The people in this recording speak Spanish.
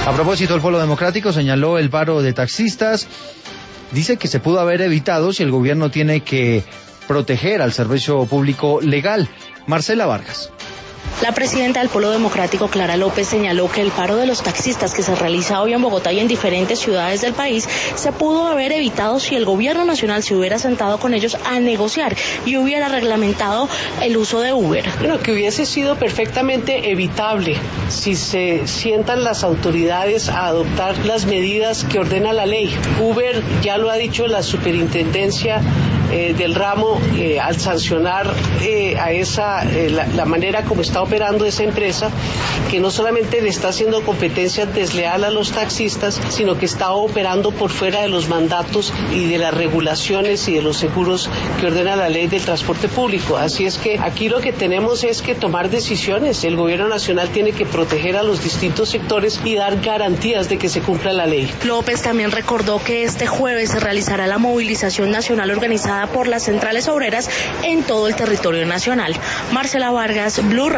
A propósito, el Polo Democrático señaló el paro de taxistas. Dice que se pudo haber evitado si el gobierno tiene que proteger al servicio público legal. Marcela Vargas. La presidenta del Polo Democrático, Clara López, señaló que el paro de los taxistas que se realiza hoy en Bogotá y en diferentes ciudades del país se pudo haber evitado si el gobierno nacional se hubiera sentado con ellos a negociar y hubiera reglamentado el uso de Uber. Bueno, que hubiese sido perfectamente evitable si se sientan las autoridades a adoptar las medidas que ordena la ley. Uber, ya lo ha dicho la superintendencia del ramo, al sancionar la manera como está operando esa empresa, que no solamente le está haciendo competencia desleal a los taxistas, sino que está operando por fuera de los mandatos y de las regulaciones y de los seguros que ordena la ley del transporte público. Así es que aquí lo que tenemos es que tomar decisiones. El gobierno nacional tiene que proteger a los distintos sectores y dar garantías de que se cumpla la ley. López también recordó que este jueves se realizará la movilización nacional organizada por las centrales obreras en todo el territorio nacional. Marcela Vargas, Blue Radio.